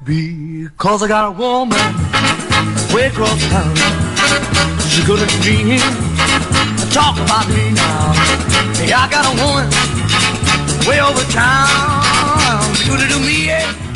Because I got a woman way across town. She's good at me. Talk about me now. Hey, I got a woman way over town. She's good to me, yeah.